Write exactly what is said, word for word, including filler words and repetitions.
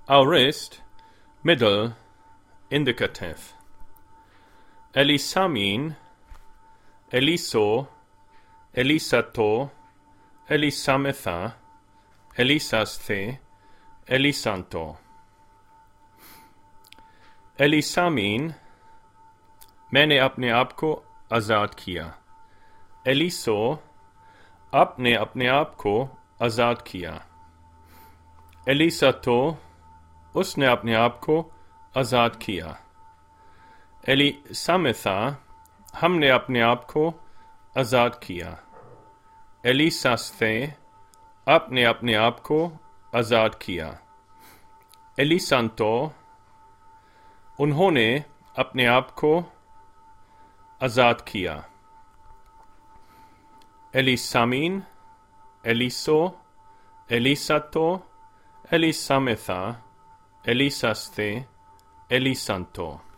aorist, middle, indicative. Elisamin, Eliso, Elisato, Elisametha, Elisasthe, Elisanto. एलिसामीन, मैंने अपने आप को आज़ाद किया। एलिसो, आपने अपने आप को आज़ाद किया। एलिसातो, उसने अपने आप को आज़ाद किया। एलिसामेथा, हमने अपने आप को आज़ाद किया। एलिसास्थे, आपने अपने आप को आज़ाद किया। एलिसंतो, उन्होंने अपने आप को आज़ाद किया। एलिसामीन, एलिसो, एलिसातो, एलिसामेथा, एलिसास्थे, एलिसंतो।